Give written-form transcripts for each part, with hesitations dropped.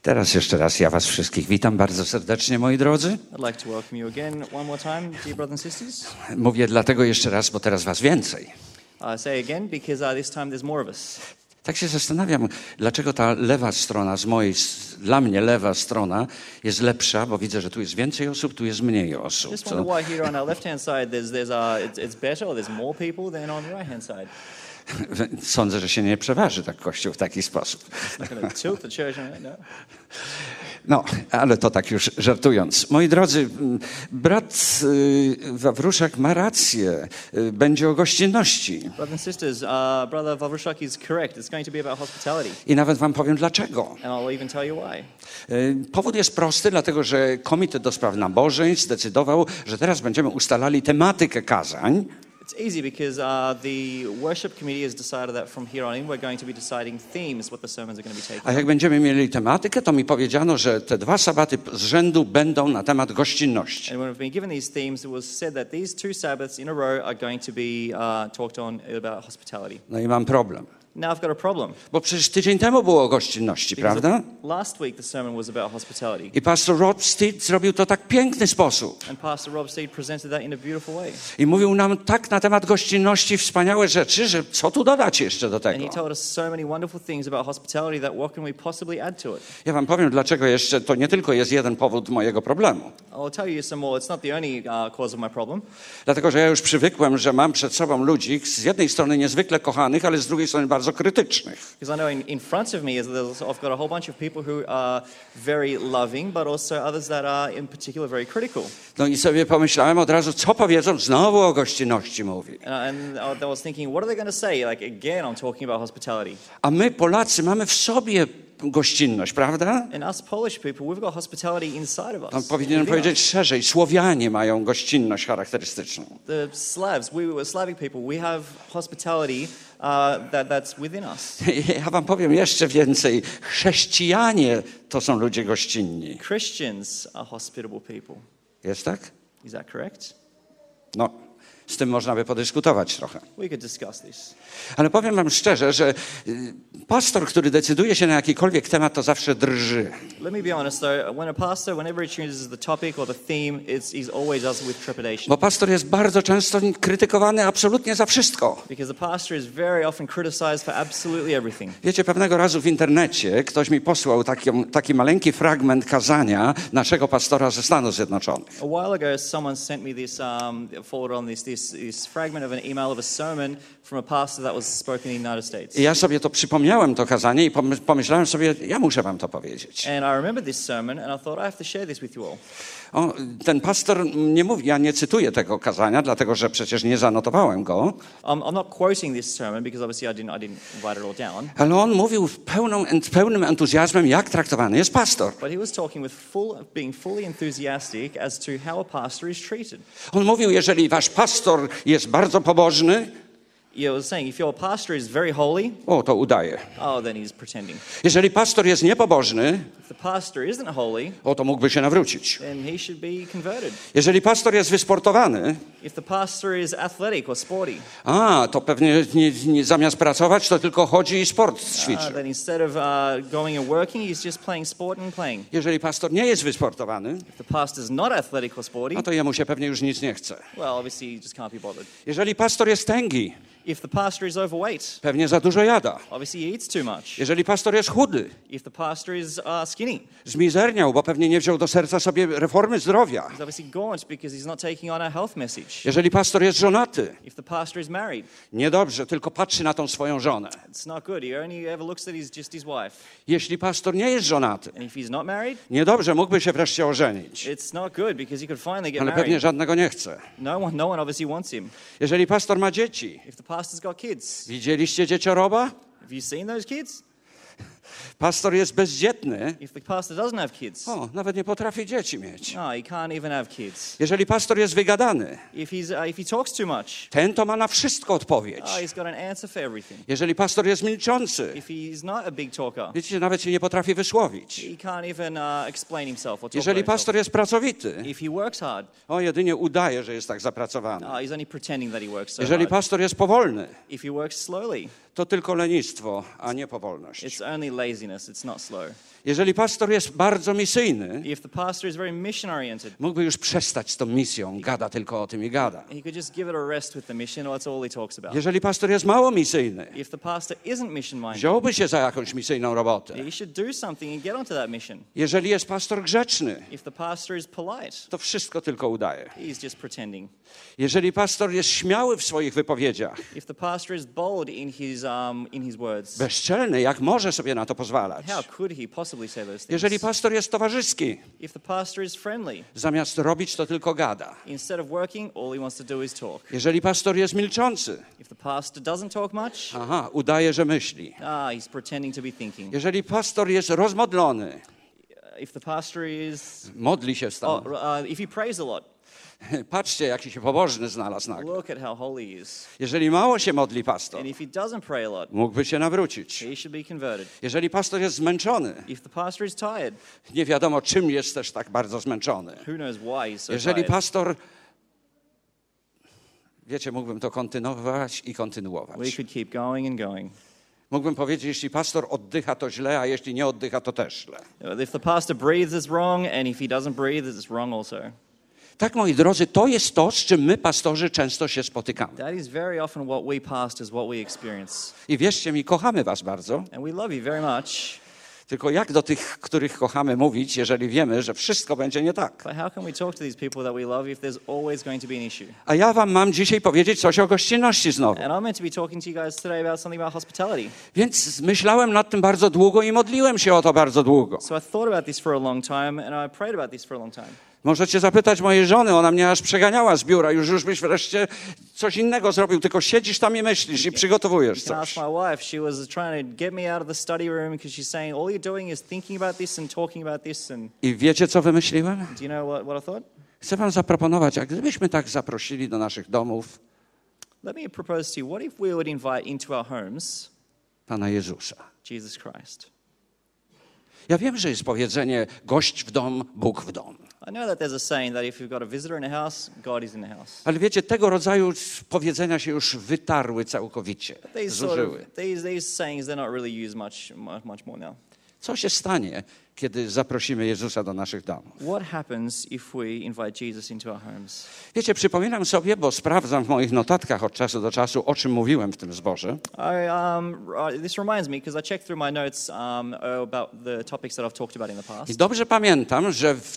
Teraz jeszcze raz ja was wszystkich witam bardzo serdecznie, moi drodzy. I'd like to welcome you again one more time, dear brothers and sisters. Mówię dlatego jeszcze raz, bo teraz was więcej. I say again because this time there's more of us. Tak się zastanawiam, dlaczego ta lewa strona dla mnie lewa strona jest lepsza, bo widzę, że tu jest więcej osób, tu jest mniej osób. Just wonder why here on our left-hand side it's better or there's more people than on the right-hand side. Sądzę, że się nie przeważy tak Kościół w taki sposób. It's not going to tilt the church, no. No, ale to tak już żartując. Moi drodzy, brat Wawruszak ma rację. Będzie o gościnności. Brothers and sisters, Brother Wawruszak is correct. It's going to be about hospitality. I nawet wam powiem dlaczego. And I'll even tell you why. Powód jest prosty, dlatego że Komitet do Spraw Nabożeństw zdecydował, że teraz będziemy ustalali tematykę kazań. It's easy because the worship committee has decided that from here on in we're going to be deciding themes, what the sermons are going to be taking. A jak będziemy mieli tematykę, to mi powiedziano, że te 2 sabaty z rzędu będą na temat gościnności. And when we've been given these themes, it was said that these 2 Sabbaths in a row are going to be talked on about hospitality. No i mam problem. Now I've got a problem. Bo przecież tydzień temu było o gościnności, prawda? Last week the sermon was about hospitality. I pastor Rob Steed zrobił to tak piękny sposób. And Pastor Rob Steed presented that in a beautiful way. I mówił nam tak na temat gościnności wspaniałe rzeczy, że co tu dodać jeszcze do And tego? he told us so many wonderful things about hospitality that what can we possibly add to it? Ja wam powiem, dlaczego jeszcze to nie tylko jest jeden powód mojego problemu. I'll tell you some more. It's not the only cause of my problem. Dlatego, że ja już przywykłem, że mam przed sobą ludzi z jednej strony niezwykle kochanych, ale z drugiej strony bardzo krytycznych. Because I know in front of me I've got a whole bunch of people who are very loving, but also others that are in particular very critical. No i sobie pomyślałem od razu, co powiedzą, znowu o gościnności mówi. And I was thinking, what are they going to say? Like again, I'm talking about hospitality. A my, Polacy, mamy w sobie gościnność, prawda? And us Polish people, we've got hospitality inside of us. No, powinienem powiedzieć szerzej, Słowianie mają gościnność charakterystyczną. The Slavs, we were Slavic people, we have hospitality that's within us. Ja wam powiem jeszcze więcej. Chrześcijanie to są ludzie gościnni. Christians are hospitable people. Jest tak? Is that correct? No, z tym można by podyskutować trochę. We could discuss this. Ale powiem wam szczerze, że pastor, który decyduje się na jakikolwiek temat, to zawsze drży. Let me be honest though, when a pastor, whenever he chooses the topic or the theme, he's always does it with trepidation. Bo pastor jest bardzo często krytykowany absolutnie za wszystko. Because the pastor is very often criticized for absolutely everything. Wiecie, pewnego razu w internecie ktoś mi posłał taki maleńki fragment kazania naszego pastora ze Stanów Zjednoczonych. A while ago, someone sent me this, forward on this fragment of an email of a sermon from a pastor that was spoken in the United States. I ja sobie to przypomniałem, to kazanie, i pomyślałem sobie, ja muszę wam to powiedzieć. And I remember this sermon, and I thought I have to share this with you all. Ten pastor nie mówi, ja nie cytuję tego kazania, dlatego że przecież nie zanotowałem go. I'm not quoting this sermon because obviously I didn't write it all down. Ale on mówił pełnym entuzjazmem, jak traktowany jest pastor. But he was talking being fully enthusiastic as to how a pastor is treated. On mówił, jeżeli wasz pastor jest bardzo pobożny, I was saying, if your pastor is very holy, to udaje. then he's pretending. Jeżeli pastor jest niepobożny, If the pastor isn't holy, to mógłby się nawrócić. then he should be converted. Jeżeli pastor jest wysportowany, If the pastor is athletic or sporty, to pewnie nie zamiast pracować, to tylko chodzi i sport ćwiczy. then instead of going and working, he's just playing sport and playing. Jeżeli pastor nie jest wysportowany, If the pastor's not athletic or sporty, to jemu się pewnie już nic nie chce. well, obviously he just can't be bothered. Jeżeli pastor jest tęgi, If the pastor is overweight, pewnie za dużo jada. obviously he eats too much. Jeżeli pastor jest chudy, If the pastor is skinny, zmizerniał, bo pewnie nie wziął do serca sobie reformy zdrowia. he's obviously gaunt because he's not taking on our health message. Jeżeli pastor jest żonaty, If the pastor is married, niedobrze, tylko patrzy na tą swoją żonę. it's not good. He only ever looks at just his wife. Jeśli pastor nie jest żonaty, And if he's not married, niedobrze, mógłby się wreszcie ożenić. it's not good because he could finally get Ale pewnie married. żadnego nie chce. No one obviously wants him. Jeżeli pastor ma dzieci, If the pastor's got kids, widzieliście dziecioroba? have you seen those kids? Pastor jest bezdzietny. If the pastor doesn't have kids, Nawet nie potrafi dzieci mieć. no, he can't even have kids. Jeżeli pastor jest wygadany, If he talks too much, ten to ma na wszystko odpowiedź. he's got an answer for everything. Jeżeli pastor jest milczący, If he's not a big talker, wiecie, nawet się nie potrafi wysłowić. he can't even explain himself or talk Jeżeli about himself. pastor jest pracowity, If he works hard, jedynie udaje, że jest tak zapracowany. he's only pretending that he works so Jeżeli hard. pastor jest powolny, If he works slowly, to tylko lenistwo, a nie powolność. it's only laziness. It's not slow. Jeżeli pastor jest bardzo misyjny, If the pastor is very mission-oriented, mógłby już przestać z tą misją, gada tylko o tym i gada. he could just give it a rest with the mission, or that's all he talks about. Jeżeli pastor jest mało misyjny, If the pastor isn't mission-minded, wziąłby się za jakąś misyjną robotę. he should do something and get onto that mission. Jeżeli jest pastor grzeczny, If the pastor is polite, to wszystko tylko udaje. he's just pretending. Jeżeli pastor jest śmiały w swoich wypowiedziach, If the pastor is bold in his words, bezczelny, jak może sobie na to pozwalać. how could he possibly say those things? Jeżeli pastor jest towarzyski, If the pastor is friendly, zamiast robić, to tylko gada. instead of working, all he wants to do is talk. Jeżeli pastor jest milczący, If the pastor doesn't talk much, udaje, że myśli. he's pretending to be thinking. Jeżeli pastor jest rozmodlony, If the pastor is, modli się stale. if he prays a lot, Patrzcie, jaki się pobożny znalazł nagle. look at how holy he is. Jeżeli mało się modli pastor, And if he doesn't pray a lot, mógłby się nawrócić. he should be converted. Jeżeli pastor jest zmęczony, If the pastor is tired, nie wiadomo czym jest też tak bardzo zmęczony. who knows why he's so Jeżeli tired. pastor, wiecie, mógłbym to kontynuować i We kontynuować. could keep going and going. Mógłbym powiedzieć, jeśli pastor oddycha, to źle, a jeśli nie oddycha, to też źle. If the pastor breathes, it's wrong, and if he doesn't breathe, it's wrong also. Tak, moi drodzy, to jest to, z czym my, pastorzy, często się spotykamy. That is very often what we pastors, what we experience. I wierzcie mi, kochamy was bardzo, And we love you very much, tylko jak do tych, których kochamy, mówić, jeżeli wiemy, że wszystko będzie nie tak? but how can we talk to these people that we love if there's always going to be an issue? A ja wam mam dzisiaj powiedzieć coś o gościnności znowu. And I'm meant to be talking to you guys today about something about hospitality. Więc myślałem nad tym bardzo długo i modliłem się o to bardzo długo. So I thought about this for a long time, and I prayed about this for a long time. Możecie zapytać mojej żony, ona mnie aż przeganiała z biura, już byś wreszcie coś innego zrobił, tylko siedzisz tam i myślisz i przygotowujesz You can ask coś. my wife. She was trying to get me out of the study room because she's saying all you're doing is thinking about this and talking about this. And I wiecie, co wymyśliłem? do you know what I thought? Chcę wam zaproponować, jak gdybyśmy tak zaprosili do naszych domów Let me propose to you, what if we would invite into our homes Pana Jezusa. Jesus Christ? Ja wiem, że jest powiedzenie gość w dom, Bóg w dom. I know that there's a saying that if you've got a visitor in a house, God is in the house. Ale wiecie, tego rodzaju powiedzenia się już wytarły całkowicie, zużyły. These sayings, they're not really used much more now. Co się stanie, kiedy zaprosimy Jezusa do naszych domów? What happens if we invite Jesus into our homes? Wiecie, przypominam sobie, bo sprawdzam w moich notatkach od czasu do czasu, o czym mówiłem w tym zborze. This reminds me, because I checked through my notes about the topics that I've talked about in the I past. dobrze pamiętam, że w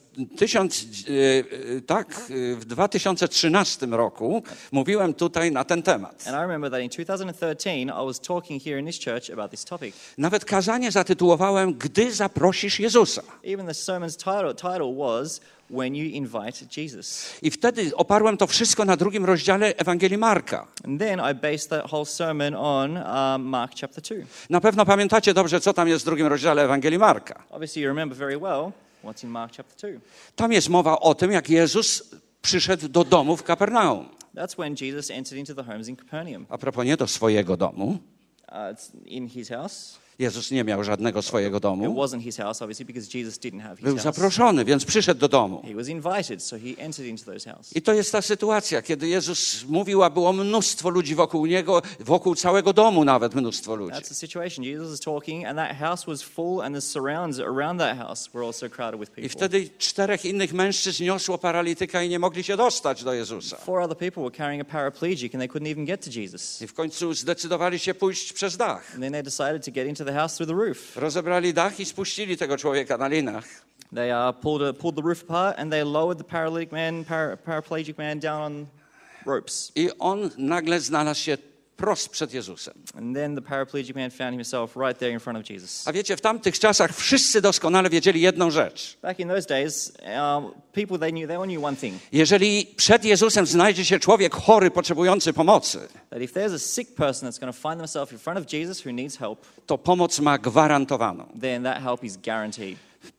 2013 roku mówiłem tutaj na ten temat. And I remember that in 2013, I was talking here in this church about this topic. Nawet kazanie zatytułowałem Gdy zaprosisz Jezusa. Even the sermon's title was When You Invite Jesus. I wtedy oparłem to wszystko na 2 rozdziale Ewangelii Marka. And then I based that whole sermon on Mark chapter 2. Na pewno pamiętacie dobrze, co tam jest w 2 rozdziale Ewangelii Marka. Obviously, you remember very well what's in Mark chapter 2. Tam jest mowa o tym, jak Jezus przyszedł do domu w Kapernaum. That's when Jesus entered into the homes in Capernaum. A propos nie do swojego domu. It's in his house. Jezus nie miał żadnego swojego It domu. wasn't his house, obviously, because Jesus didn't have his Był house. zaproszony, więc przyszedł do domu. He was invited, so he entered into those houses. I to jest ta sytuacja, kiedy Jezus mówił, a było mnóstwo ludzi wokół Niego, wokół całego domu nawet mnóstwo ludzi. That's the situation. Jesus is talking, and that house was full, and the surrounds around that house were also crowded with I people. wtedy 4 innych mężczyzn niosło paralityka i nie mogli się dostać do Jezusa. 4 other people were carrying a paraplegic, and they couldn't even get to Jesus. I w końcu zdecydowali się pójść przez dach. And then they decided to get into the house through the roof. Rozebrali dach i spuścili tego człowieka na linach. They pulled the roof apart, and they lowered the paraplegic man down on ropes. I on nagle znalazł się prost przed Jezusem. And then the paraplegic man found himself right there in front of Jesus. A wiecie, w tamtych czasach wszyscy doskonale wiedzieli jedną rzecz. Back in those days, people, they all knew one thing. Jeżeli przed Jezusem znajdzie się człowiek chory, potrzebujący pomocy, That if there's a sick person that's going to find themselves in front of Jesus who needs help, to pomoc ma gwarantowaną. then that help is guaranteed.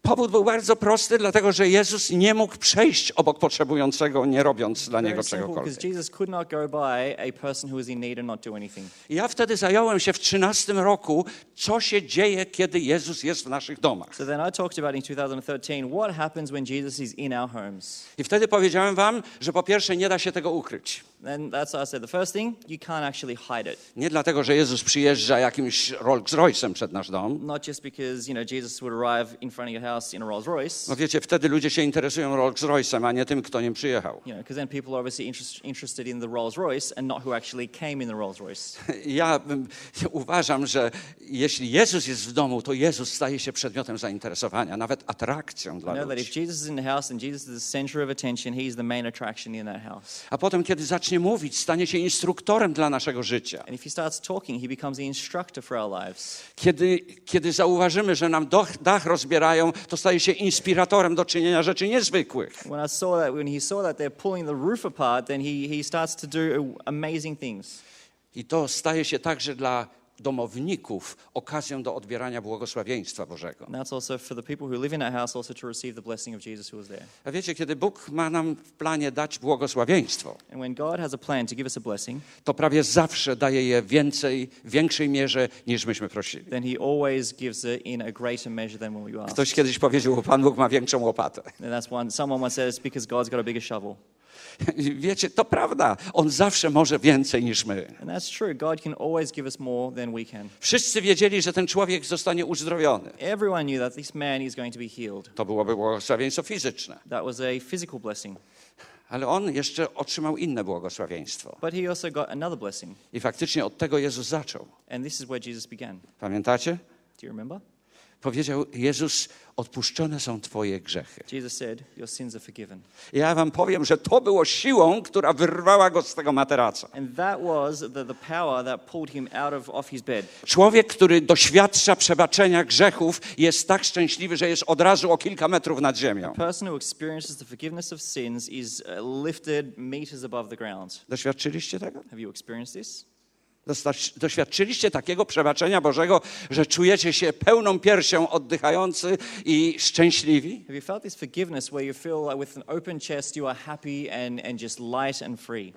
Powód był bardzo prosty, dlatego że Jezus nie mógł przejść obok potrzebującego, nie robiąc dla Very niego simple, because czegokolwiek. Jesus could not go by a person who was in need and not do anything. I ja wtedy zająłem się w 13 roku, co się dzieje, kiedy Jezus jest w naszych domach. So then I talked about in 2013 what happens when Jesus is in our homes. I wtedy powiedziałem wam, że po pierwsze nie da się tego ukryć. And that's what I said. The first thing, you can't actually hide it. Nie dlatego, że Jezus przyjeżdża jakimś Rolls Royce'em przed nasz dom. Not just because, Jesus would arrive in front of your house in a Rolls Royce. No wiecie, wtedy ludzie się interesują Rolls Royce'em, a nie tym, kto nim przyjechał. Because then people are obviously interested in the Rolls Royce and not who actually came in the Rolls Royce. Ja uważam, że jeśli Jezus jest w domu, to Jezus staje się przedmiotem zainteresowania, nawet atrakcją I dla know that ludzi. if Jesus is in the house and Jesus is the center of attention, he is the main attraction in that house. A potem, kiedy zacznie mówić, stanie się instruktorem dla naszego życia. And if he starts talking, he becomes the instructor for our lives. Kiedy zauważymy, że nam dach rozbierają, to staje się inspiratorem do czynienia rzeczy niezwykłych. When he saw that they're pulling the roof apart, then he starts to do amazing things. I to staje się także dla domowników okazją do odbierania błogosławieństwa Bożego. And that's also for the people who live in that house also to receive the blessing of Jesus who was there. A wiecie, kiedy Bóg ma nam w planie dać błogosławieństwo, And when God has a plan to give us a blessing, to prawie zawsze daje je w większej mierze niż myśmy prosili. then he always gives it in a greater measure than when we ask. Ktoś kiedyś powiedział, Pan Bóg ma większą łopatę. And someone once said it's because God's got a bigger shovel. Wiecie, to prawda. On zawsze może więcej niż my. And that's true. God can always give us more than we can. Wszyscy wiedzieli, że ten człowiek zostanie uzdrowiony. Everyone knew that this man is going to be healed. To byłoby błogosławieństwo fizyczne. That was a physical blessing. Ale on jeszcze otrzymał inne błogosławieństwo. But he also got another blessing. I faktycznie od tego Jezus zaczął. And this is where Jesus began. Pamiętacie? Do you remember? Powiedział Jezus, odpuszczone są twoje grzechy. Jesus said, your sins are forgiven. Ja wam powiem, że to było siłą, która wyrwała go z tego materaca. And that was the power that pulled him out of his bed. Człowiek, który doświadcza przebaczenia grzechów, jest tak szczęśliwy, że jest od razu o kilka metrów nad ziemią. The person who experiences the forgiveness of sins is lifted meters above the ground. Doświadczyliście tego? Have you experienced this? Doświadczyliście takiego przebaczenia Bożego, że czujecie się pełną piersią oddychający i szczęśliwi? Have you felt this forgiveness where you feel like with an open chest you are happy and just light and free?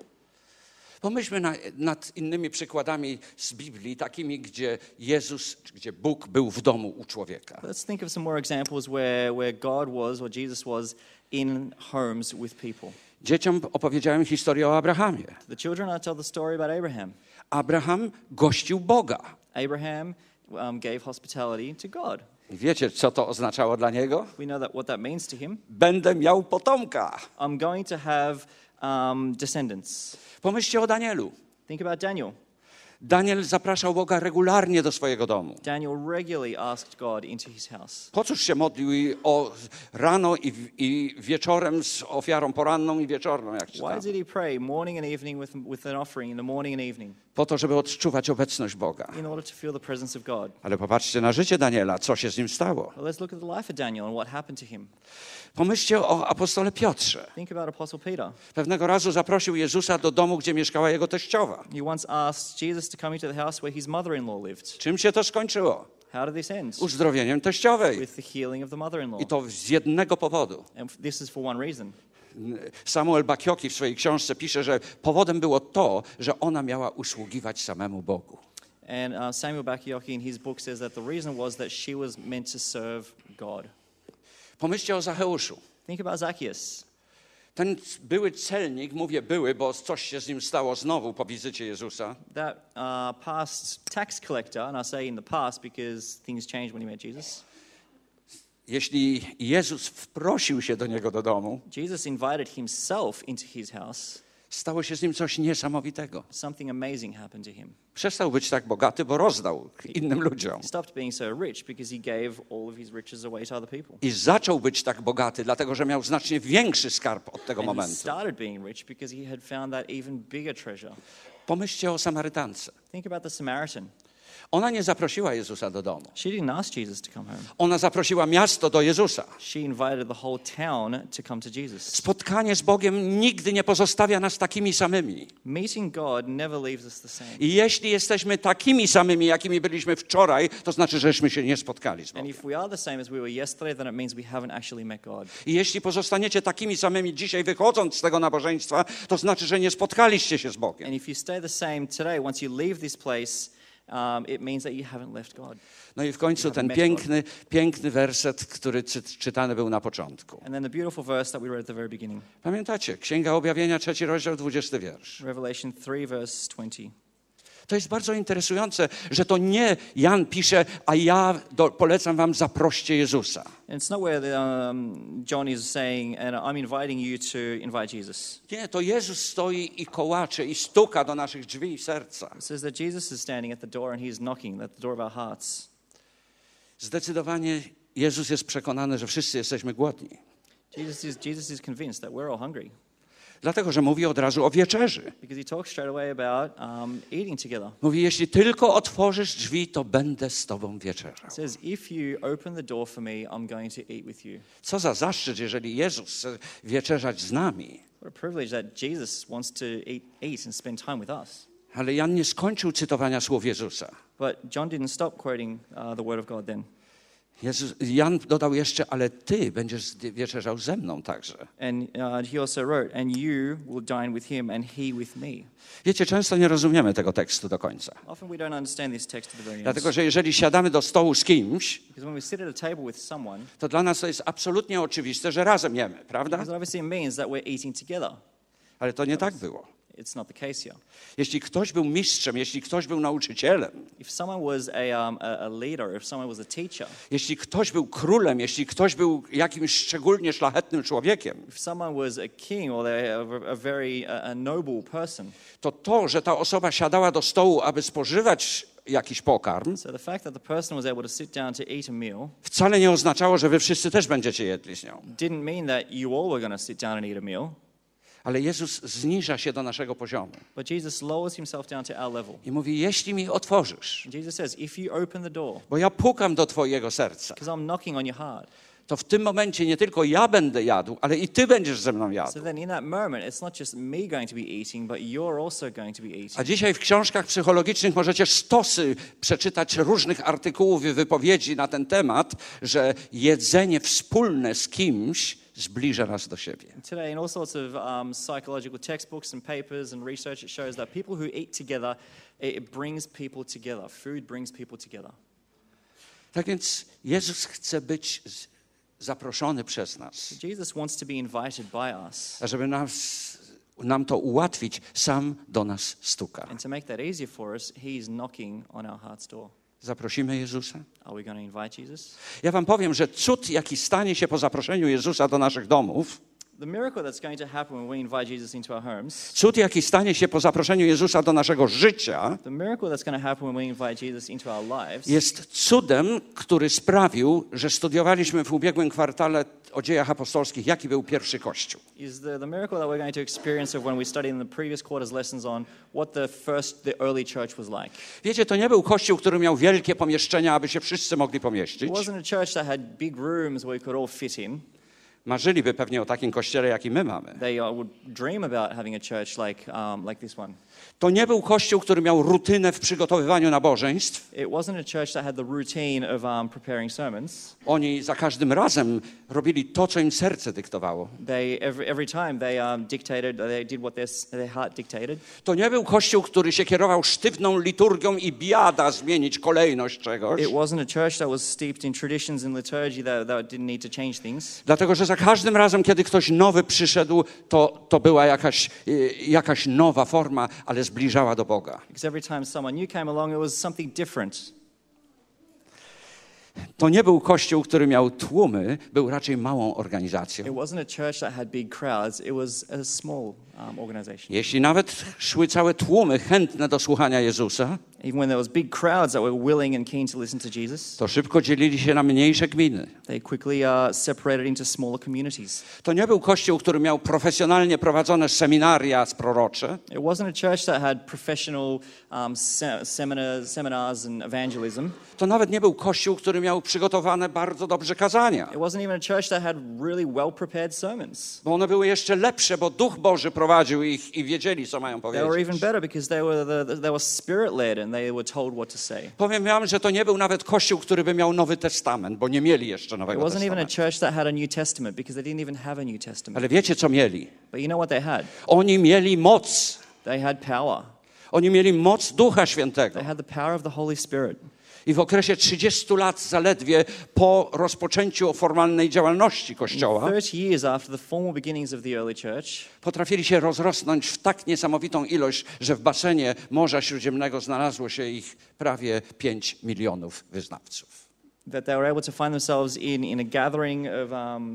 Pomyślmy nad innymi przykładami z Biblii, takimi, gdzie Bóg był w domu u człowieka. Let's think of some more examples where God was, or Jesus was, in homes with people. Dzieciom opowiedziałem historię o Abrahamie. The children, I tell the story about Abraham. Abraham gościł Boga. Abraham gave hospitality to God. I wiecie, co to oznaczało dla niego? We know what that means to him. Będę miał potomka. I'm going to have descendants. Pomyślcie o Danielu. Think about Daniel. Daniel zapraszał Boga regularnie do swojego domu. Daniel regularly asked God into his house. Po cóż się modlił rano i wieczorem z ofiarą poranną i wieczorną, jak Why czytamy? did he pray morning and evening with an offering in the morning and evening? Po to, żeby odczuwać obecność Boga. In order to feel the presence of God. Ale popatrzcie na życie Daniela, co się z nim stało. Well, let's look at the life of Daniel and what happened to him. Pomyślcie o apostole Piotrze. Think about Apostle Peter. Pewnego razu zaprosił Jezusa do domu, gdzie mieszkała jego teściowa. He once asked Jesus to come into the house where his mother-in-law lived. Czym się to skończyło? How did this end? Uzdrowieniem teściowej. With the healing of the mother-in-law. I to z jednego powodu. And this is for one reason. Samuel Bakioki w swojej książce pisze, że powodem było to, że ona miała usługiwać samemu Bogu. And Samuel Bakioki in his book says that the reason was that she was meant to serve God. Pomyślcie o Zacheuszu. Think about Zacchaeus. Ten były celnik, mówię były, bo coś się z nim stało znowu po wizycie Jezusa. That past tax collector, and I say in the past because things changed when he met Jesus. Jeśli Jezus wprosił się do niego do domu, Jesus invited himself into his house. stało się z nim coś niesamowitego. Something amazing happened to him. Przestał być tak bogaty, bo rozdał innym ludziom. He stopped being so rich because he gave all of his riches away to other people. I zaczął być tak bogaty, dlatego że miał znacznie większy skarb od tego And he momentu. started being rich because he had found that even bigger treasure. Pomyślcie o Samarytance. Think about the Samaritan. Ona nie zaprosiła Jezusa do domu. She didn't ask Jesus to come home. Ona zaprosiła miasto do Jezusa. She invited the whole town to come to Jesus. Spotkanie z Bogiem nigdy nie pozostawia nas takimi samymi. Meeting God never leaves us the same. I jeśli jesteśmy takimi samymi, jakimi byliśmy wczoraj, to znaczy, żeśmy się nie spotkali z And Bogiem. if we are the same as we were yesterday, then it means we haven't actually met God. I jeśli pozostaniecie takimi samymi dzisiaj wychodząc z tego nabożeństwa, to znaczy, że nie spotkaliście się z Bogiem. And if you stay the same today, once you leave this place, it means that you haven't left God. No i w końcu ten piękny werset, który czytany był na początku. And then the beautiful verse that we read at the very beginning. Pamiętacie? Księga Objawienia, 3 rozdział, 20 wiersz. Revelation 3 verse 20. To jest bardzo interesujące, że to nie Jan pisze, a ja polecam wam, zaproście Jezusa. And it's not where John is saying, and I'm inviting you to invite Jesus. Nie, to Jezus stoi i kołacze i stuka do naszych drzwi i serca. It says that Jesus is standing at the door and he is knocking at the door of our hearts. Zdecydowanie Jezus jest przekonany, że wszyscy jesteśmy głodni. Jesus is convinced that we're all hungry. Dlatego, że mówi od razu o wieczerzy. Because he talks straight away about eating together. Mówi, jeśli tylko otworzysz drzwi, to będę z tobą wieczerzał. It says, if you open the door for me, I'm going to eat with you. Co za zaszczyt, jeżeli Jezus chce wieczerzać z nami. What a privilege that Jesus wants to eat and spend time with us. Ale Jan nie skończył cytowania słów Jezusa. But John didn't stop quoting the word of God then. Jan dodał jeszcze, ale ty będziesz wieczerzał ze mną także. And he also wrote, and you will dine with him and he with me. Wiecie, często nie rozumiemy tego tekstu do końca. Often we don't understand this text to the very end. Dlatego, że jeżeli siadamy do stołu z kimś, Because when we sit at a table with someone, to dla nas to jest absolutnie oczywiste, że razem jemy, prawda? because obviously it means that we're eating together. Ale to nie tak było. It's not the case here. Jeśli ktoś był mistrzem, jeśli ktoś był nauczycielem, If someone was a leader, if someone was a teacher, jeśli ktoś był królem, jeśli ktoś był jakimś szczególnie szlachetnym człowiekiem, if someone was a king or a very noble person, to, że ta osoba siadała do stołu, aby spożywać jakiś pokarm, so the fact that the person was able to sit down to eat a meal wcale nie oznaczało, że wy wszyscy też będziecie jedli z nią. didn't mean that you all were going to sit down and eat a meal. Ale Jezus zniża się do naszego poziomu But Jesus lowers himself down to our level. i mówi, jeśli mi otworzysz, And Jesus says, if you open the door, bo ja pukam do twojego serca, because I'm knocking on your heart, to w tym momencie nie tylko ja będę jadł, ale i ty będziesz ze mną so jadł. then in that moment, it's not just me going to be eating, but you're also going to be eating. A dzisiaj w książkach psychologicznych możecie stosy przeczytać różnych artykułów i wypowiedzi na ten temat, że jedzenie wspólne z kimś zbliża nas do siebie. Today, in all sorts of psychological textbooks and papers and research, it shows that people who eat together, it brings people together. Food brings people together. Tak więc Jezus chce być zaproszony przez nas, Jesus wants to be invited by us. a żeby nam to ułatwić, sam do nas stuka. And to make that easier for us, he's knocking on our heart's door. Zaprosimy Jezusa? Are we going to invite Jesus? Ja wam powiem, że cud, jaki stanie się po zaproszeniu Jezusa do naszych domów, The miracle that's going to happen when we invite Jesus into our homes, cud, jaki stanie się po zaproszeniu Jezusa do naszego życia, the miracle that's going to happen when we invite Jesus into our lives, jest cudem, który sprawił, że studiowaliśmy w ubiegłym kwartale o dziejach apostolskich, jaki był pierwszy Kościół. is the miracle that we're going to experience of when we studied in the previous quarter's lessons on what the early church was like. Wiecie, to nie był Kościół, który miał wielkie pomieszczenia, aby się wszyscy mogli pomieścić. It wasn't a church that had big rooms where we could all fit in. Marzyliby pewnie o takim kościele, jaki my mamy. They would dream about having a church like this one. To nie był Kościół, który miał rutynę w przygotowywaniu nabożeństw. It wasn't a church that had the routine of preparing sermons. Oni za każdym razem robili to, co im serce dyktowało. They every time they dictated, they did what their heart dictated. To nie był Kościół, który się kierował sztywną liturgią i biada zmienić kolejność czegoś. It wasn't a church that was steeped in traditions and liturgy that didn't need to change things. Dlatego, że za każdym razem, kiedy ktoś nowy przyszedł, to była jakaś nowa forma, ale zbliżała do Boga. Because every time someone new came along, it was something different. To nie był Kościół, który miał tłumy, był raczej małą organizacją. It wasn't a church that had big crowds. It was a small organization. Jeśli nawet szły całe tłumy chętne do słuchania Jezusa, Even when there was big crowds that were willing and keen to listen to Jesus, to szybko dzielili się na mniejsze gminy. they quickly separated into smaller communities. To nie był kościół, który miał profesjonalnie prowadzone seminaria prorocze. It wasn't a church that had professional seminars and evangelism. To nawet nie był kościół, który miał przygotowane bardzo dobrze kazania. It wasn't even a church that had really well-prepared sermons. Bo one były jeszcze lepsze, bo Duch Boży prowadził ich i wiedzieli, co mają They were even powiedzieć. better because they were spirit-led and they were told what to say. Powiem wam, że to nie był nawet kościół, który by miał Nowy Testament, bo nie mieli jeszcze It Nowego wasn't even a Testamentu. church that had a New Testament because they didn't even have a New Testament. Ale wiecie, co mieli? But you know what they had? Oni mieli moc. They had power. Oni mieli moc Ducha Świętego. They had the power of the Holy Spirit. I w okresie 30 lat zaledwie po rozpoczęciu formalnej działalności Kościoła 30 years after the formal beginnings of the early church, potrafili się rozrosnąć w tak niesamowitą ilość, że w basenie Morza Śródziemnego znalazło się ich prawie 5 milionów wyznawców. that they were able to find themselves in a gathering of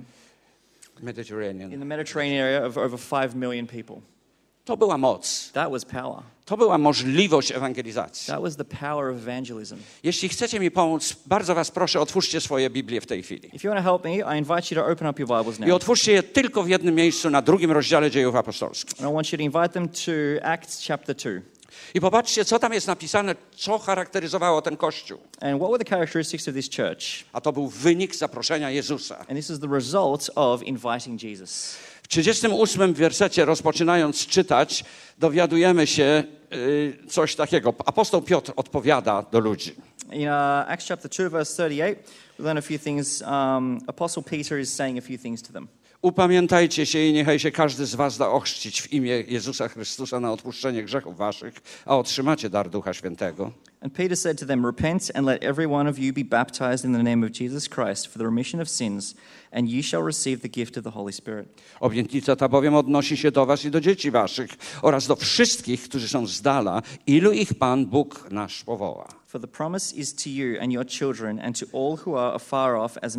Mediterranean. in the Mediterranean area of over 5 million people. To była moc. That was power. To była możliwość ewangelizacji. That was the power of evangelism. Jeśli chcecie mi pomóc, bardzo was proszę, otwórzcie swoje Biblię w tej chwili. If you want to help me, I invite you to open up your Bibles I now. otwórzcie je tylko w jednym miejscu, na 2 rozdziale Dziejów Apostolskich. And I want you to invite them to Acts chapter 2. I popatrzcie, co tam jest napisane, co charakteryzowało ten Kościół. And what were the characteristics of this church? A to był wynik zaproszenia Jezusa. And this is the result of inviting Jesus. W 38 wersecie, rozpoczynając czytać, dowiadujemy się coś takiego. Apostoł Piotr odpowiada do ludzi. In Acts chapter 2, verse 38, we learn a few things. Apostle Peter is saying a few things to them. Upamiętajcie się i niechaj się każdy z was da ochrzcić w imię Jezusa Chrystusa na odpuszczenie grzechów waszych, a otrzymacie dar Ducha Świętego. And Peter said to them, Repent and let every one of you be baptized in the name of Jesus Christ for the remission of sins, and ye shall receive the gift of the Holy Spirit. Obietnica ta bowiem odnosi się do was i do dzieci waszych oraz do wszystkich, którzy są z dala, ilu ich Pan Bóg nasz powoła. For the promise is to you and your children and to all who are afar off, as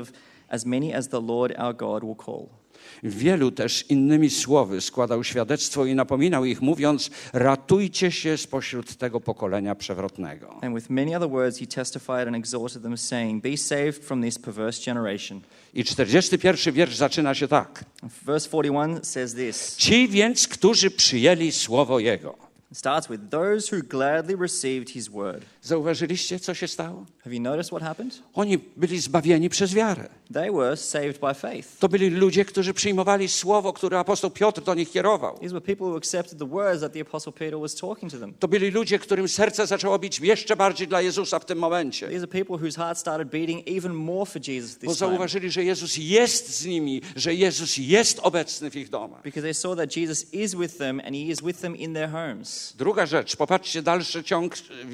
many as the Lord our God will call. Wielu też innymi słowy składał świadectwo i napominał ich, mówiąc, ratujcie się spośród tego pokolenia przewrotnego. And with many other words he testified and exhorted them, saying, Be saved from this perverse generation. I 41 wiersz zaczyna się tak. Verse 41 says this. Ci więc, którzy przyjęli słowo Jego. It starts with those who gladly received his word. Zauważyliście, co się stało? Have you noticed what happened? Oni byli zbawieni przez wiarę. They were saved by faith. To byli ludzie, którzy przyjmowali słowo, które apostoł Piotr do nich kierował. These were people who accepted the words that the Apostle Peter was talking to them. To byli ludzie, którym serce zaczęło bić jeszcze bardziej dla Jezusa w tym momencie. These are people whose hearts started beating even more for Jesus Bo this time. zauważyli, że Jezus jest z nimi, że Jezus jest obecny w ich domach. Because they saw that Jesus is with them and he is with them in their homes. Druga rzecz, popatrzcie dalszy ciąg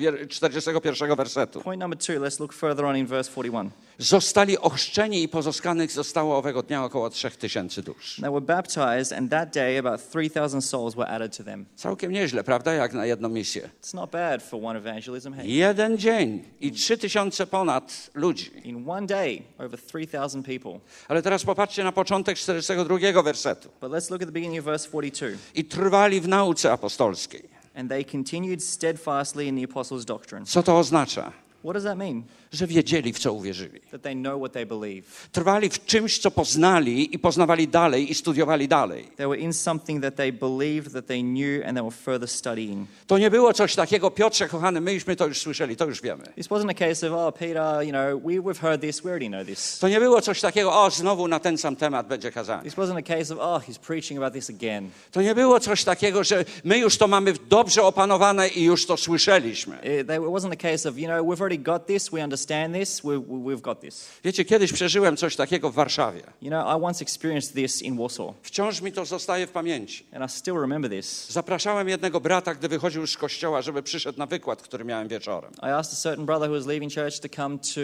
41 wersetu. Point number 2, let's look further on in verse 41. Zostali ochrzczeni i pozyskanych zostało owego dnia około 3000 dusz. They were baptized and that day about 3,000 souls were added to them. Całkiem nieźle, prawda? Jak na jedną misję. It's not bad for one evangelism. Hey, Jeden dzień i 3000 ponad ludzi. in one day, over 3,000 people. Ale teraz popatrzcie na początek 42 wersetu. But let's look at the beginning of verse 42. I trwali w nauce apostolskiej. And they continued steadfastly in the apostles' doctrine. Co to oznacza? What does that mean? Że wiedzieli, w co uwierzyli. That they know what they believe. Trwali w czymś, co poznali i poznawali dalej i studiowali dalej. They were in something that they believed, that they knew, and they were further studying. To nie było coś takiego, Piotrze, kochany, myśmy to już słyszeli, to już wiemy. This wasn't a case of, oh, Peter, we've heard this, we already know this. To nie było coś takiego, o, znowu na ten sam temat będzie kazanie. This wasn't a case of, oh, he's preaching about this again. To nie było coś takiego, że my już to mamy dobrze opanowane i już to słyszeliśmy. It wasn't a case of, we've already got this, we understand this, we've got this. Wiecie, kiedyś przeżyłem coś takiego w Warszawie. I once experienced this in Warsaw, Wciąż mi to zostaje w pamięci. and I still remember this. Zapraszałem jednego brata, gdy wychodził już z kościoła, żeby przyszedł na wykład, który miałem wieczorem. I asked a certain brother who was leaving church to come to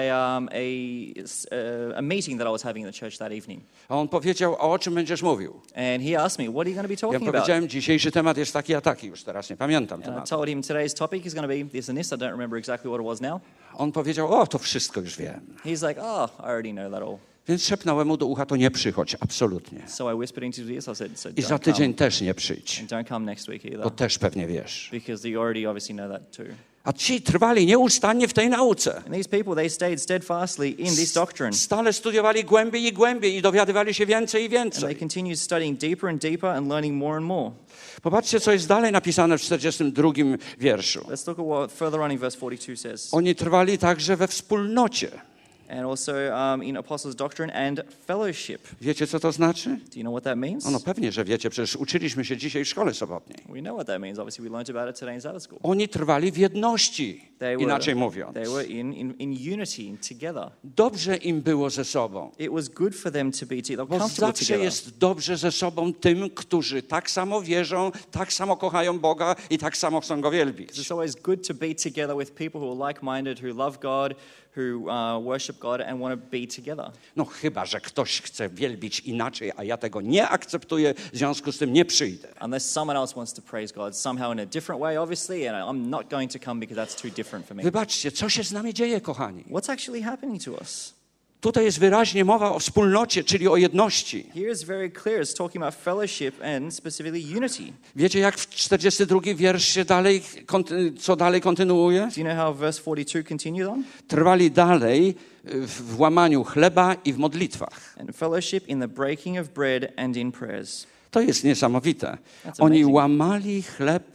a meeting that I was having in the church that evening. A on powiedział, a o czym będziesz mówił? And he asked me, what are you going to be Ja talking about? powiedziałem, dzisiejszy temat jest taki a taki, już teraz nie pamiętam And I tematu. told him today's topic is going to be this and this. I don't remember exactly what it was now? On powiedział, o, to wszystko już wiem. He's like, oh, I already know that all. Więc szepnąłem mu do ucha, to nie przychodź, absolutnie. So I whispered into his ear, so I said, so I za don't tydzień come. też nie przyjdź, And don't come next week either. bo też pewnie wiesz. Because you already obviously know that too. A ci trwali nieustannie w tej nauce. And these people, they stayed steadfastly in this doctrine. Stale studiowali głębiej i głębiej i dowiadywali się więcej i And they więcej. continued studying deeper and deeper and learning more and more. Popatrzcie, co jest dalej napisane w 42 wierszu. Let's look at what further on in verse 42 says. Oni trwali także we wspólnocie. And also in apostles' doctrine and fellowship. Wiecie, co to znaczy? Do you know what that means? No pewnie, że wiecie, przecież uczyliśmy się dzisiaj w szkole sobotniej. We know what that means. Obviously, we learned about it today in Sabbath school. Oni trwali w jedności, inaczej mówiąc. They were in unity, together. Dobrze im było ze sobą. It was good for them to be together, Bo comfortable zawsze together. jest dobrze ze sobą tym, którzy tak samo wierzą, tak samo kochają Boga i tak samo chcą Go wielbić. It's always good to be together with people who are like-minded, who love God, who worship God and want to be together. No chyba, że ktoś chce wielbić inaczej, a ja tego nie akceptuję, w związku z tym nie przyjdę. Unless someone else wants to praise God somehow in a different way, obviously, and I'm not going to come because that's too different for me. Wybaczcie, co się z nami dzieje, kochani? What's actually happening to us? Tutaj jest wyraźnie mowa o wspólnocie, czyli o jedności. Here is very clear. It's talking about fellowship and specifically unity. Wiecie, jak w 42 wierszy dalej, co dalej kontynuuje? Do you know how verse 42 continued on? Trwali dalej w łamaniu chleba i w modlitwach. And fellowship in the breaking of bread and in prayers. To jest niesamowite. That's Oni amazing. łamali chleb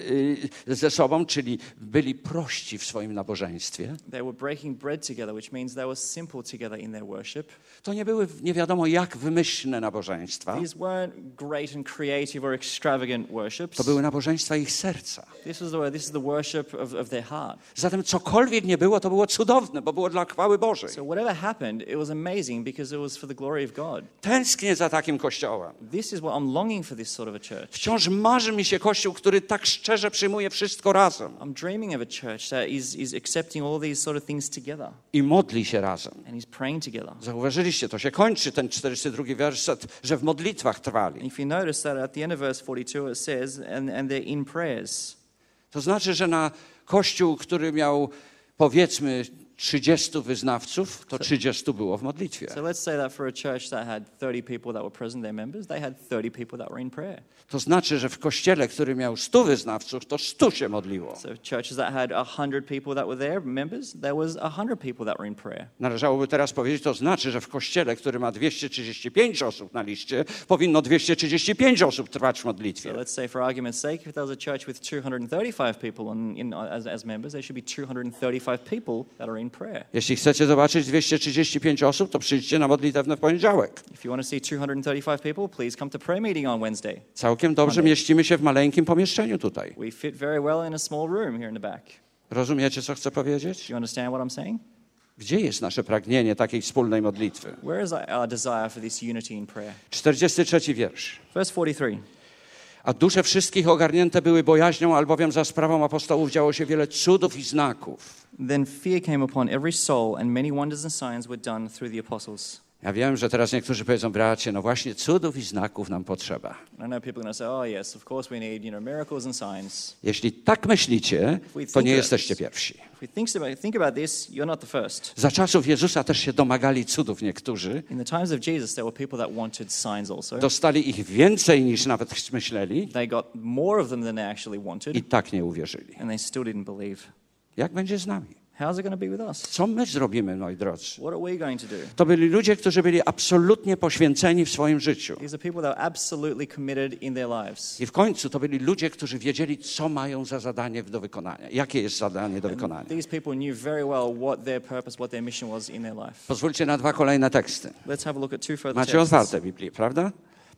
ze sobą, czyli byli prości w swoim nabożeństwie. They were breaking bread together, which means they were simple together in their worship. To nie były nie wiadomo jak wymyślne nabożeństwa. These weren't great and creative or extravagant worships. To były nabożeństwa ich serca. This is the worship of their heart. Zatem cokolwiek nie było, to było cudowne, bo było dla chwały Bożej. So whatever happened, it was amazing because it was for the glory of God. Tęsknię za takim kościołem. This is what I'm longing for, this sort of a church. Wciąż marzy mi się kościół, który tak szczerze przyjmuje wszystko razem I'm dreaming of a church that is accepting all these sort of things together i modli się razem. and is praying together. Zauważyliście, to się kończy ten 42 werset, że w modlitwach trwali. If you notice that at the end of verse 42 it says, and they're in prayers. To znaczy, że na kościół, który miał powiedzmy 30 wyznawców, to 30 było w modlitwie. So let's say that for a church that had 30 people that were present, their members, they had 30 people that were in prayer. To znaczy, że w kościele, który miał 100 wyznawców, to 100 się modliło. So churches that had 100 people that were there, members, there was 100 people that were in prayer. Należałoby teraz powiedzieć, to znaczy, że w kościele, który ma 235 osób na liście, powinno 235 osób trwać w So modlitwie. let's say for argument's sake, if there was a church with 235 people as members, there should be 235 people that are in prayer. Jeśli chcecie zobaczyć 235 osób, to przyjdźcie na modlitewę w poniedziałek. If you want to see 235 people, please come to prayer meeting on Wednesday. Całkiem dobrze mieścimy się w maleńkim pomieszczeniu tutaj. We fit very well in a small room here in the back. Rozumiecie, co chcę powiedzieć? Do you understand what I'm saying? Gdzie jest nasze pragnienie takiej wspólnej modlitwy? Where is our desire for this unity in prayer? 43 wiersz. Verse 43. A dusze wszystkich ogarnięte były bojaźnią, albowiem za sprawą apostołów działo się wiele cudów i znaków. Then fear came upon every soul, and many wonders and signs were done through the apostles. Ja wiem, że teraz niektórzy powiedzą, bracie, no właśnie cudów i znaków nam potrzeba. I know people are going to say, oh yes, of course we need, miracles and signs. Jeśli tak myślicie, to nie jesteście pierwsi. If we think about this, you're not the first. Za czasów Jezusa też się domagali cudów niektórzy. In the times of Jesus, there were people that wanted signs also. Dostali ich więcej niż nawet myśleli They got more of them than they actually wanted, i tak nie uwierzyli. and they still didn't believe. Jak będzie z nami? How's it going to be with us? Co my zrobimy, moi drodzy? What are we going to do? To byli ludzie, którzy byli absolutnie poświęceni w swoim życiu. These are people that are absolutely committed in their lives. I w końcu to byli ludzie, którzy wiedzieli, co mają za zadanie do wykonania. Jakie jest zadanie do wykonania. These people knew very well what their purpose, what their mission was in their life. Pozwólcie na 2 kolejne teksty. Let's have a look at 2 further Macie texts. otwarte Biblię, prawda?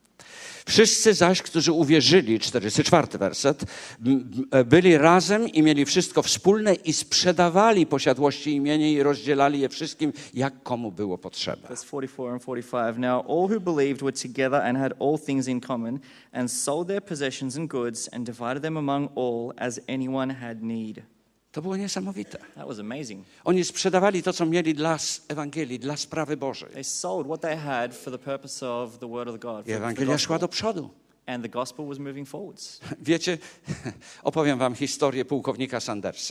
Wszyscy zaś, którzy uwierzyli, 44 werset, byli razem i mieli wszystko wspólne i sprzedawali posiadłości imienia i rozdzielali je wszystkim, jak komu było potrzeba. Verse 44 and 45. Now all who believed were together and had all things in common, and sold their possessions and goods, and divided them among all as anyone had need. To było niesamowite. That was amazing. Oni sprzedawali to, co mieli dla Ewangelii, dla sprawy Bożej. They sold what they had for the purpose of the word of God. I Ewangelia szła do przodu. And the gospel was moving forwards. Wiecie, opowiem wam historię pułkownika Sandersa.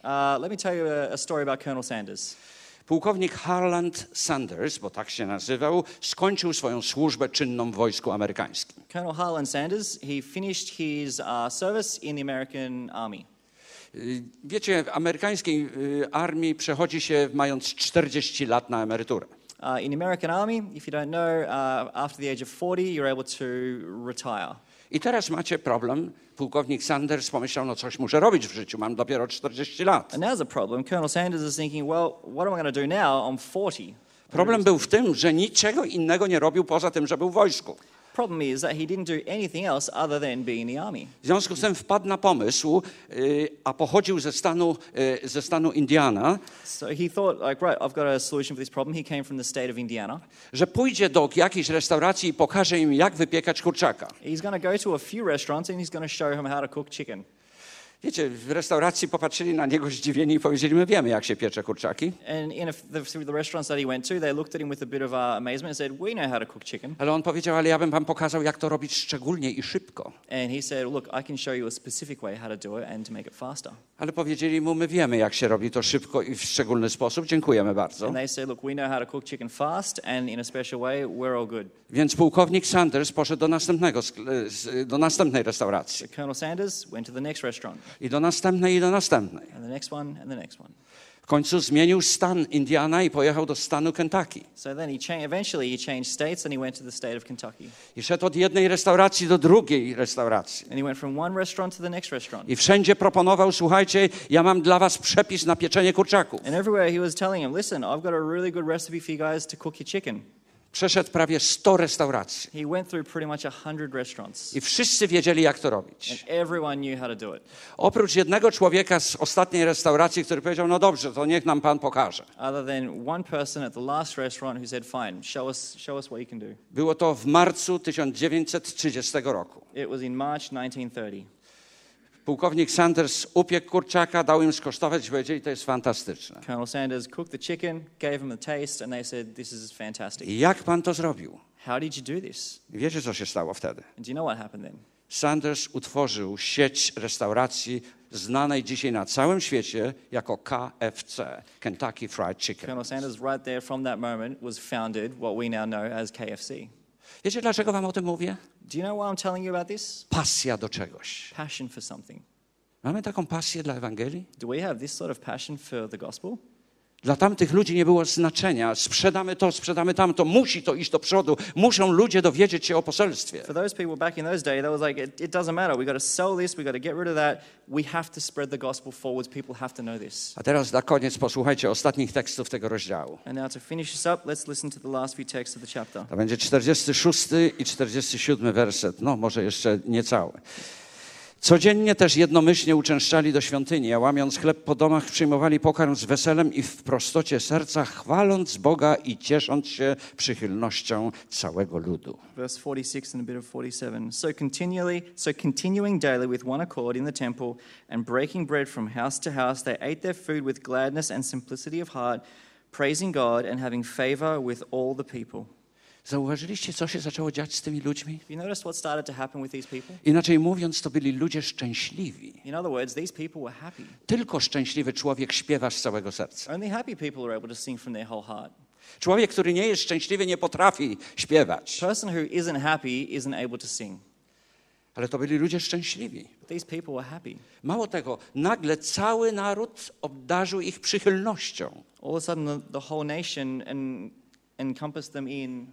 Let me tell you a story about Colonel Sanders. Pułkownik Harland Sanders, bo tak się nazywał, skończył swoją służbę czynną w wojsku amerykańskim. Colonel Harlan Sanders, he finished his service in the American Army. Wiecie, w amerykańskiej armii przechodzi się mając 40 lat na emeryturę. In the American Army, if you don't know, after the age of 40, you're able to retire. I teraz macie problem. Pułkownik Sanders pomyślał, no coś muszę robić w życiu, mam dopiero 40 lat. And now's the problem. Colonel Sanders is thinking, well, what am I going to do now? I'm 40. Problem był w tym, że niczego innego nie robił poza tym, że był w wojsku. Problem is that he didn't do anything else other than be in the army. W związku z tym wpadł na pomysł, a pochodził ze stanu Indiana, So he thought, like, right, I've got a solution for this problem. He came from the state of Indiana. że pójdzie do jakiejś restauracji i pokaże im, jak wypiekać kurczaka. He's going to go to a few restaurants and he's going to show them how to cook chicken. Wiecie, w restauracji popatrzyli na niego zdziwieni i powiedzieli, my wiemy, jak się piecze kurczaki. And in the restaurants that he went to, they looked at him with a bit of amazement and said, we know how to cook chicken. Ale on powiedział, ale ja bym wam pokazał, jak to robić szczególnie i szybko. And he said, look, I can show you a specific way how to do it and to make it faster. Ale powiedzieli mu, my wiemy, jak się robi to szybko i w szczególny sposób. Dziękujemy bardzo. And they said, look, we know how to cook chicken fast and in a special way. We're all good. Więc pułkownik Sanders poszedł do następnej restauracji. So Colonel Sanders went to the next restaurant. I do następnej, i do następnej. And the next one, and the next one. W końcu zmienił stan Indiana i pojechał do stanu Kentucky. So then eventually he changed states and he went to the state of Kentucky. I szedł od jednej restauracji do drugiej restauracji. And he went from one restaurant to the next restaurant. I wszędzie proponował, słuchajcie, ja mam dla was przepis na pieczenie kurczaków. And everywhere he was telling him, listen, I've got a really good recipe for you guys to cook your chicken. Przeszedł prawie 100 restauracji. He went through pretty much 100 restaurants. I wszyscy wiedzieli, jak to robić. And everyone knew how to do it. Oprócz jednego człowieka z ostatniej restauracji, który powiedział, no dobrze, to niech nam pan pokaże. Other than one person at the last restaurant who said, fine, show us what you can do. Było to w marcu 1930 roku. It was in March 1930. Pułkownik Sanders upiekł kurczaka, dał im skosztować i powiedzieli, to jest fantastyczne. Colonel Sanders cooked the chicken, gave them a taste, and they said, this is fantastic. I jak pan to zrobił? How did you do this? I wiecie, co się stało wtedy? And do you know what happened then? Sanders utworzył sieć restauracji znanej dzisiaj na całym świecie jako KFC, Kentucky Fried Chicken. Colonel Sanders, right there from that moment, was founded what we now know as KFC. Wiecie, dlaczego wam o tym mówię? Do you know why I'm telling you about this? Pasja do czegoś. Passion for something. Mamy taką pasję dla Ewangelii? Do we have this sort of passion for the gospel? Dla tamtych ludzi nie było znaczenia. Sprzedamy to, sprzedamy tamto. Musi to iść do przodu. Muszą ludzie dowiedzieć się o poselstwie. For those people back in those days, that was like, it doesn't matter. We got to sell this. We got to get rid of that. We have to spread the gospel forwards. People have to know this. A teraz na koniec posłuchajcie ostatnich tekstów tego rozdziału. And now to finish this up, let's listen to the last few texts of the chapter. To będzie 46 i 47 werset. No, może jeszcze niecały. Codziennie też jednomyślnie uczęszczali do świątyni, a łamiąc chleb po domach przyjmowali pokarm z weselem i w prostocie serca, chwaląc Boga i ciesząc się przychylnością całego ludu. Verse 46 and a bit of 47. So continuing daily with one accord in the temple and breaking bread from house to house, they ate their food with gladness and simplicity of heart, praising God and having favor with all the people. Zauważyliście, co się zaczęło dziać z tymi ludźmi? You noticed what started to happen with these people? Inaczej mówiąc, to byli ludzie szczęśliwi. In other words, these people were happy. Tylko szczęśliwy człowiek śpiewa z całego serca. Only happy people are able to sing from their whole heart. Człowiek, który nie jest szczęśliwy, nie potrafi śpiewać. A person who isn't happy isn't able to sing. Ale to byli ludzie szczęśliwi. But these people were happy. Mało tego, nagle cały naród obdarzył ich przychylnością. All of a sudden, the whole nation encompassed them in...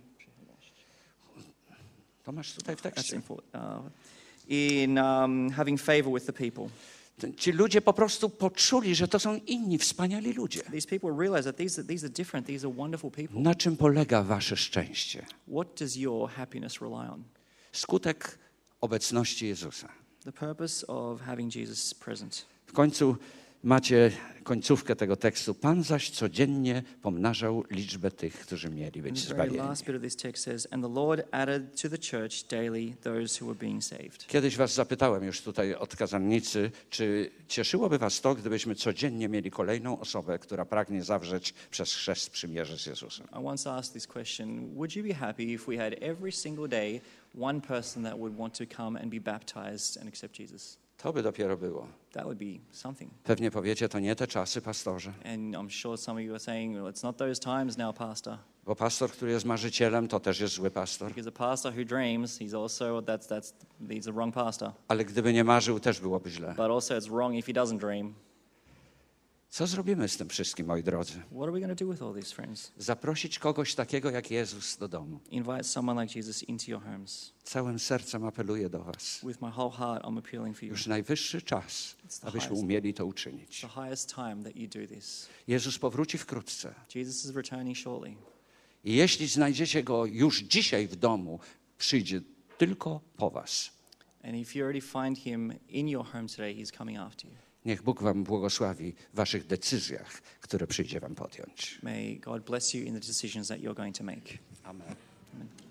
To masz tutaj w That's tekście. in having favor with the people. Ci ludzie po prostu poczuli, że to są inni wspaniali ludzie. These people realize that these are different. These are wonderful people. Na czym polega wasze szczęście? What does your happiness rely on? Skutek obecności Jezusa. The purpose of having Jesus present. W końcu macie końcówkę tego tekstu. Pan zaś codziennie pomnażał liczbę tych, którzy mieli być And the very zbawieni. last bit of this text says, and the Lord added to the church daily those who were being saved. Kiedyś was zapytałem już tutaj od kazalnicy, czy cieszyłoby was to, gdybyśmy codziennie mieli kolejną osobę, która pragnie zawrzeć przez chrzest przymierze z Jezusem. I once asked this question, would you be happy if we had every single day one person that would want to come and be baptized and accept Jesus? To by dopiero było. That would be something. Pewnie powiecie, to nie te czasy, pastorze. And I'm sure some of you are saying, well, it's not those times now, Pastor. Bo pastor, który jest marzycielem, to też jest zły pastor. Because a pastor who dreams, he's a wrong pastor. Ale gdyby nie marzył, też byłoby źle. But also it's wrong if he doesn't dream. Co zrobimy z tym wszystkim, moi drodzy? What are we going to do with all these, friends? Zaprosić kogoś takiego jak Jezus do domu. Invite someone like Jesus into your homes. Całym sercem apeluję do was. With my whole heart, I'm appealing for you. Już najwyższy czas, the abyśmy highest- umieli to It's uczynić. the highest time that you do this. Jezus powróci wkrótce. Jesus is returning shortly. I jeśli znajdziecie Go już dzisiaj w domu, przyjdzie tylko po was. And if you already find him in your home today, he's coming after you. Niech Bóg wam błogosławi w waszych decyzjach, które przyjdzie wam podjąć. May God bless you in the decisions that you're going to make. Amen. Amen.